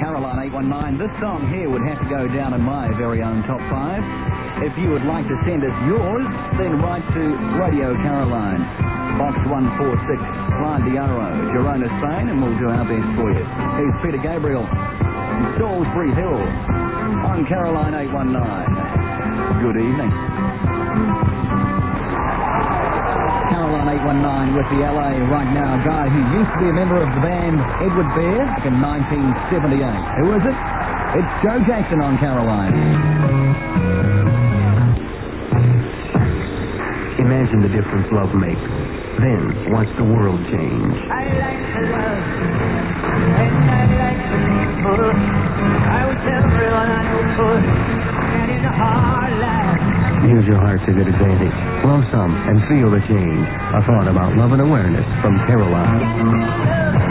Caroline 819. This song here would have to go down in my very own top 5. If you would like to send us yours, then write to Radio Caroline, Box 146, Clyde de Aro, Girona, Spain, and we'll do our best for you. Here's Peter Gabriel from Salisbury Hill on Caroline 819. Good evening. Caroline 819 with the LA right now. A guy who used to be a member of the band Edward Bear in 1978. Who is it? It's Joe Jackson on Caroline. Imagine the difference love makes. Then watch the world change. I like to love, and I like to people. I would tell everyone I know good, and it's a hard life. Use your heart to good advantage. Love some and feel the change. A thought about love and awareness from Caroline.